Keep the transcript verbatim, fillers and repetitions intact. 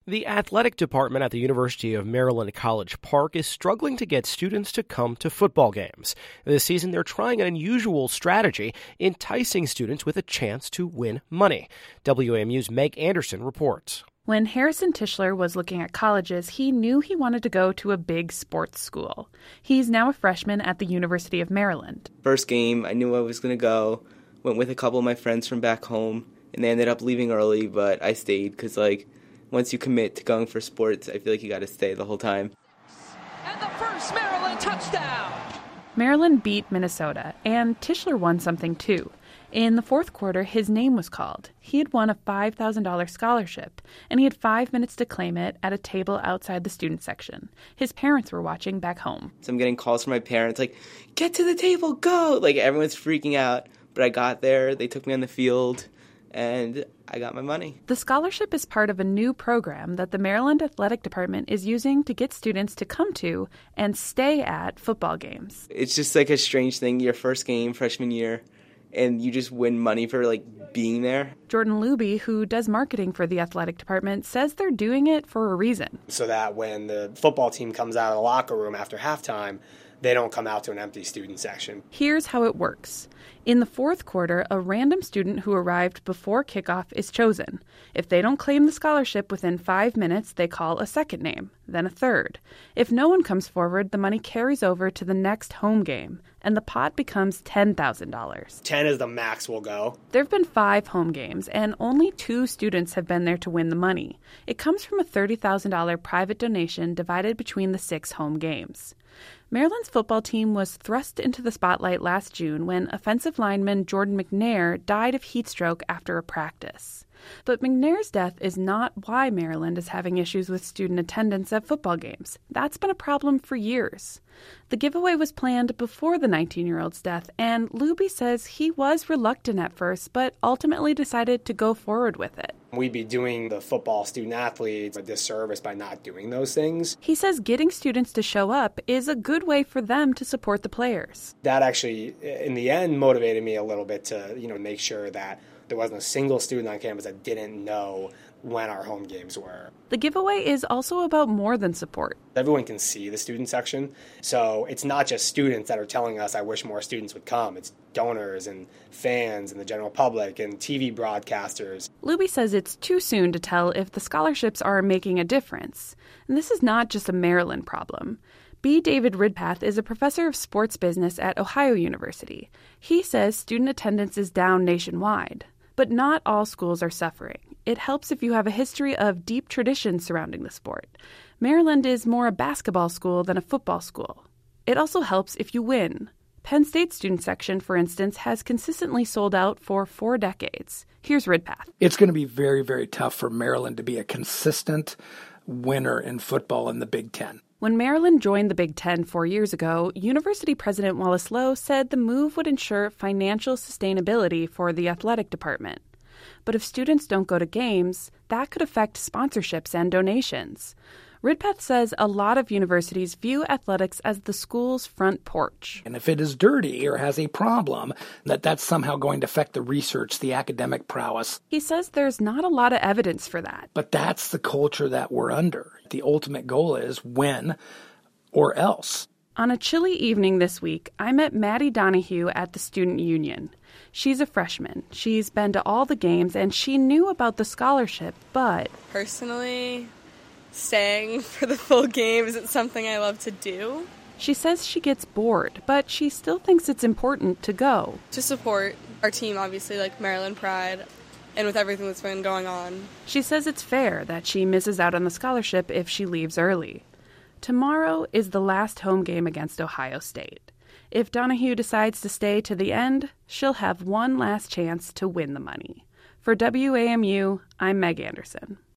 The athletic department at the University of Maryland College Park is struggling to get students to come to football games. This season, they're trying an unusual strategy, enticing students with a chance to win money. W A M U's Meg Anderson reports. When Harrison Tischler was looking at colleges, he knew he wanted to go to a big sports school. He's now a freshman at the University of Maryland. First game, I knew I was going to go. Went with a couple of my friends from back home, and they ended up leaving early, but I stayed because, like, once you commit to going for sports, I feel like you got to stay the whole time. And the first Maryland touchdown! Maryland beat Minnesota, and Tischler won something too. In the fourth quarter, his name was called. He had won a five thousand dollars scholarship, and he had five minutes to claim it at a table outside the student section. His parents were watching back home. So I'm getting calls from my parents, like, get to the table, go! Like, everyone's freaking out. But I got there, they took me on the field, and I got my money. The scholarship is part of a new program that the Maryland Athletic Department is using to get students to come to and stay at football games. It's just like a strange thing, your first game, freshman year, and you just win money for, like, being there. Jordan Luby, who does marketing for the athletic department, says they're doing it for a reason. So that when the football team comes out of the locker room after halftime, they don't come out to an empty student section. Here's how it works. In the fourth quarter, a random student who arrived before kickoff is chosen. If they don't claim the scholarship within five minutes, they call a second name, then a third. If no one comes forward, the money carries over to the next home game, and the pot becomes ten thousand dollars. ten is the max we'll go. There have been five home games, and only two students have been there to win the money. It comes from a thirty thousand dollars private donation divided between the six home games. Maryland's football team was thrust into the spotlight last June when offensive lineman Jordan McNair died of heat stroke after a practice. But McNair's death is not why Maryland is having issues with student attendance at football games. That's been a problem for years. The giveaway was planned before the nineteen-year-old's death, and Luby says he was reluctant at first, but ultimately decided to go forward with it. We'd be doing the football student-athletes a disservice by not doing those things. He says getting students to show up is a good way for them to support the players. That actually, in the end, motivated me a little bit to, you know, make sure that there wasn't a single student on campus that didn't know when our home games were. The giveaway is also about more than support. Everyone can see the student section, so it's not just students that are telling us, I wish more students would come. It's donors and fans and the general public and T V broadcasters. Luby says it's too soon to tell if the scholarships are making a difference. And this is not just a Maryland problem. B. David Ridpath is a professor of sports business at Ohio University. He says student attendance is down nationwide. But not all schools are suffering. It helps if you have a history of deep traditions surrounding the sport. Maryland is more a basketball school than a football school. It also helps if you win. Penn State's student section, for instance, has consistently sold out for four decades. Here's Ridpath. It's going to be very, very tough for Maryland to be a consistent winner in football in the Big Ten. When Maryland joined the Big Ten four years ago, University President Wallace Loh said the move would ensure financial sustainability for the athletic department. But if students don't go to games, that could affect sponsorships and donations. Ridpath says a lot of universities view athletics as the school's front porch. And if it is dirty or has a problem, that that's somehow going to affect the research, the academic prowess. He says there's not a lot of evidence for that. But that's the culture that we're under. The ultimate goal is win or else. On a chilly evening this week, I met Maddie Donahue at the Student Union. She's a freshman. She's been to all the games, and she knew about the scholarship, but... Personally, staying for the full game isn't something I love to do. She says she gets bored, but she still thinks it's important to go. To support our team, obviously, like Maryland Pride, and with everything that's been going on. She says it's fair that she misses out on the scholarship if she leaves early. Tomorrow is the last home game against Ohio State. If Donahue decides to stay to the end, she'll have one last chance to win the money. For W A M U, I'm Meg Anderson.